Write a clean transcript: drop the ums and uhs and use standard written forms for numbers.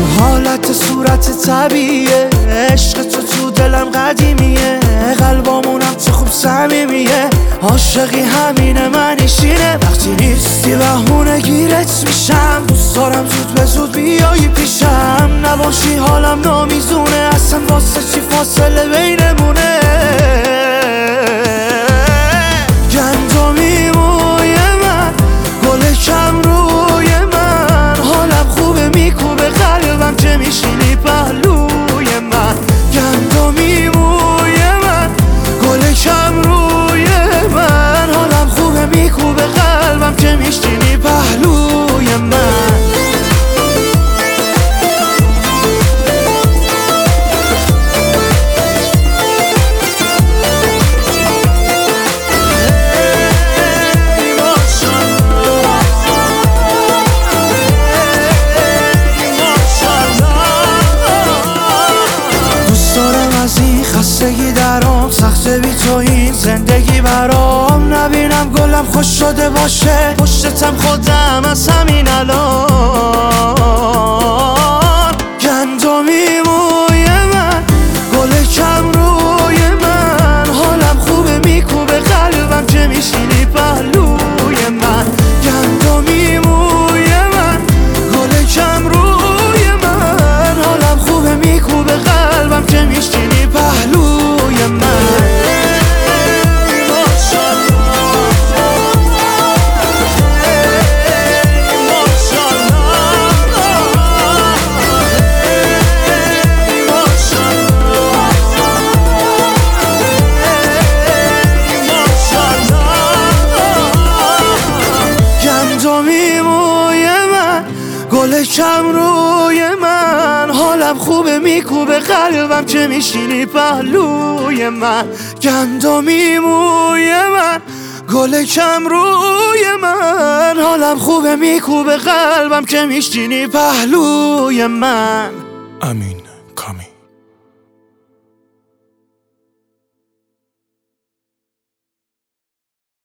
حالت صورت طبیعیه، عشق تو دلم قدیمیه، قلبامونم چه خوب صمیمیه، عاشقی همینه منیشینه، وقتی نیستی بهونه گیرت میشم، دوست دارم زود به زود بیایی پیشم، نباشی حالم نامیزونه، اصلا واسه چی فاصله بینمونه. گندمی موی من، گل کم روی من، حالم خوبه میکوبه قلبم که میشینی پهلوی من. گندمی موی من، گل کم روی من، حالم خوبه میکوبه قلبم که میشینی پهلوی من. خستگی درام سخته بی تو این زندگی برام، نبینم گلم خوش شده باشه، پشتتم خودم از همین الان. گندمی موی من، گل کم روی من، حالم خوبه میکوبه قلبم که میشینی پهلوی من. گندمی موی من، گل کم روی من، حالم خوبه میکوبه قلبم که میشینی پهلوی من. گندمی موی من، گل کم روی من، حالم خوبه میکوبه قلبم که میشینی پهلوی من. گندمی موی من، گل کم روی من، حالم خوبه میکوبه قلبم که میشینی پهلوی من. امین.